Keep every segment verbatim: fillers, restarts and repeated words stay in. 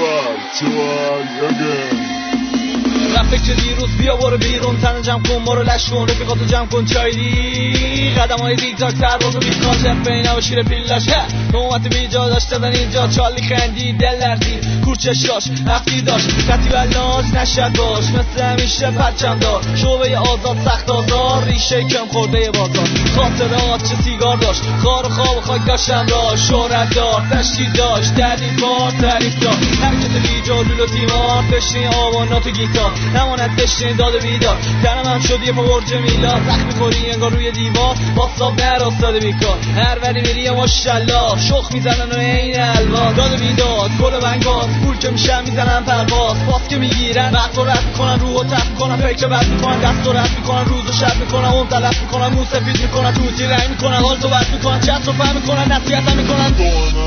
try, try again. من فکر دیروز بیا برو بیرون تن جمع کن برو لش کن رفیقاتو جمع کن چایدی قدم های زیگزاگ تر بازو بیکار شف بینا و شیر پیلش نومت بیجا داشته دن اینجا چالی خندی دل لرزی کورچشاش رفتی داشت کتی بلناز نشد باش مثل همیشه پرچم دار شعبه آزاد سخت آزار ریشه کم خورده بازار خاطرات چه سیگار داشت خار و خواب و خاک داشتم را شهرت دار تشدید داشت دردی بار تعریف دار حرکت بیجا لولو تیمار تشنی آوانات و گیتار نماند تشنه داد بیدار تنم هم شد یه پا برج میلاد زخمی خوری انگار روی دیوار باستاب نراستاده بیکار هر وری میری ماشالله شخ میزنن و این الواز داد بیداد گل و بنگاز پول که میشن میزنن پرواز پاس که میگیرن وقت و رد میکنن روح و تف میکنن فکر بد میکنن دست و رد میکنن روز و شب میکنن اون تلف میکنن مو سفید میکنن توتی رنگ میکنن حال تو بد میکنن چست رو فهم میکنن نصیحت هم میکنن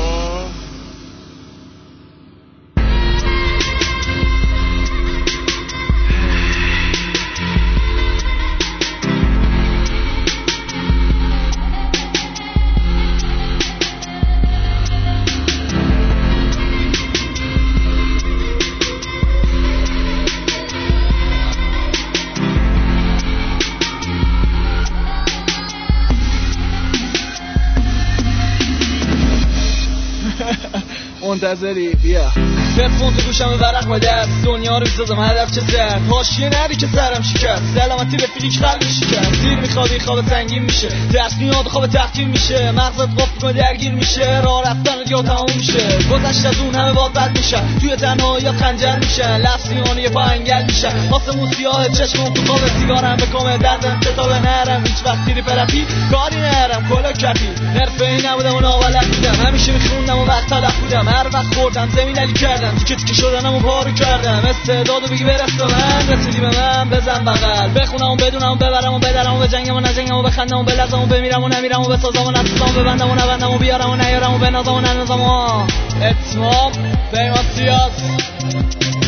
منتظری بیا تلفن تو گوشم ورق و درس دنیا رو بسازم هدف چه زرد حاشیه نری که سرم شکست سلامتی رفیقی قلبی شکست دیر میخوابی خواب سنگین میشه دست میاد خواب تحقیر میشه مغزت قفل کنه درگیر میشه راه رفتن دیگه تموم میشه گذشت از اون همه باد بد میشن توی تنهایی خنجر میشن لفظیانی یه پا انگل میشن واسه موسیاه چشمم تو خواب سیگارم بکمه دردم کتاب نرم هیچ وقت تیری پرپی کاری نرم کلا کپی حرفه‌ای نبودم و ناولد بودم همیشه میخوندم و وقت تلف بودم هر وقت خوردم زمین علی کردم تیکه تیکه شدنم و پارو کردم استعدادو بگی برس به من رسیدی به من بزن بغل بخونم و بدونم و ببرم و بدرم و بجنگم و نجنگم و بخندم و بلرزم و بمیرم و نمیرم و بسازم و نسازم و ببندم و نبندم و بیارم و نیارم و بنازم و ننازم و اتمام بیماسیاس